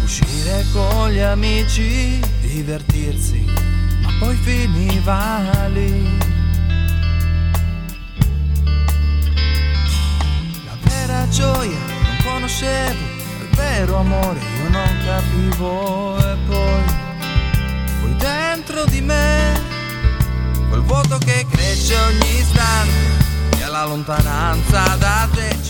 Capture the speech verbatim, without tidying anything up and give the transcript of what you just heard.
uscire con gli amici, divertirsi, ma poi finiva lì. La vera gioia non conoscevo, il vero amore io non capivo. E poi, poi dentro di me, quel vuoto che cresce ogni istante, e alla lontananza da te